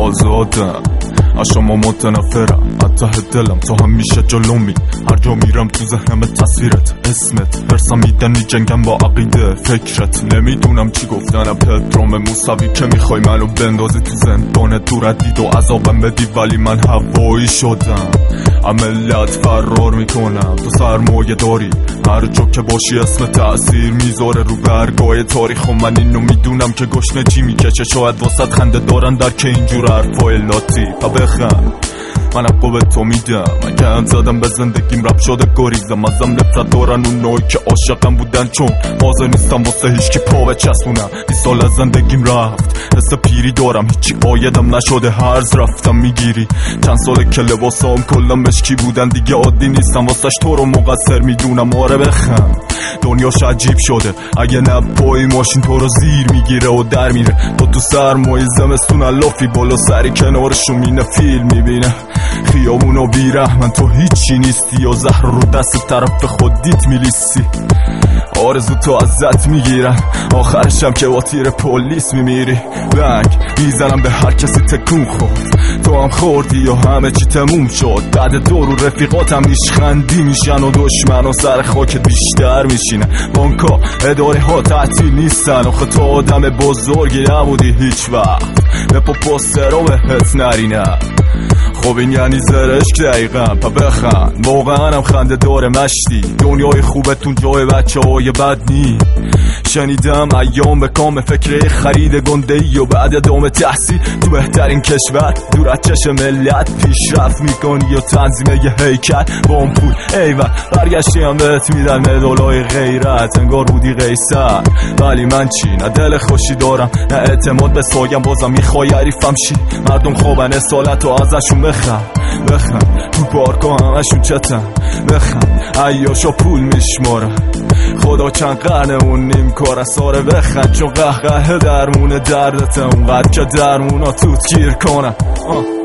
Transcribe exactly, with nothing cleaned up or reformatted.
آزادم، از شما متنفرم، از ته دلم تو همیشه جلومی. هر جا میرم تو ذهنم تصویرت، اسمت، هرسم میدنی جنگم با عقیده فکرت. نمیدونم چی گفتنم پدرام موسوی که میخوای منو بندازی تو زندان دور دید و عذابم بدی، ولی من هوایی شدم، عملت فرار میکنم. تو سرمایه داری، هر جا که باشی اسم تأثیر میذاره رو برگاه تاریخ. و من اینو میدونم که گشنه چی میکشه، شاید واسط خنده دارن در که اینجور حرفای لاتی. پا بخند من حقو به تو میدم، من که هم زدم به زندگیم رب شده گریزم. ازم نفرت دارن اون نوعی که عاشقم بودن، چون حاضر نیستم واسه هیچکی پا بچسبونم. بیست سال از زندگیم رفت، حس پیری دارم، هیچی آیدم نشده، هرز رفتم میگیری. چند ساله که لباسام کلا مشکی بودن، دیگه عادی نیستم واسش تو رو مقصر میدونم. آره بخند دنیاش عجیب شده، اگه نپایی ماشین تو رو زیر میگیره و در میره. تو تو سرمای زمستون لافی بالا سری کنارشو مینه فیلم میبینه. خیابونو بیرحمن تو هیچی نیستی، یا زهر رو دست طرف خودیت میلیستی. آرزو تو ازت میگیرن، آخرشم که با تیر پلیس میمیری. بنگ میزنم به هر کسی تکون خورد، تو هم خوردی یا همه چی تموم شد. بعد دو رو رفیقاتم ایشخندی میشن و دشمن و سر خاکت بیشتر میشینه. بانکا اداره ها تعطیل نیستن، آخه تو آدم بزرگی نبودی هیچ وقت، به پوستر رو بهت نرینه. خب این یعنی زرشک دقیقا. پا بخند واقعا هم خنده داره مشتی، دنیای خوبتون جای بچه های بد نی. شنیدم ایام به کام فکر خرید گنده ای و بعد ادامه تحصیل تو بهترین کشور دور از چشم ملت پیشرفت میکنی و تنظیم یه هیکل با اون پول. ایول برگشتی هم بهت میدن مدالای غیرت، انگار بودی قیصر. ولی من چی؟ نه دل خوشی دارم نه اعتماد به سایم، بازم میخوای عریفم شی. مردم خوابن اصالت و ازشون بخند بخند، تو پارکا همشون چتن بخند، عیاشا پول میشمارن. خدا چند قرنه اون نیم کار ساره بخند، چون قهقه درمون دردت اونقدر که درمونا توت گیر کنن.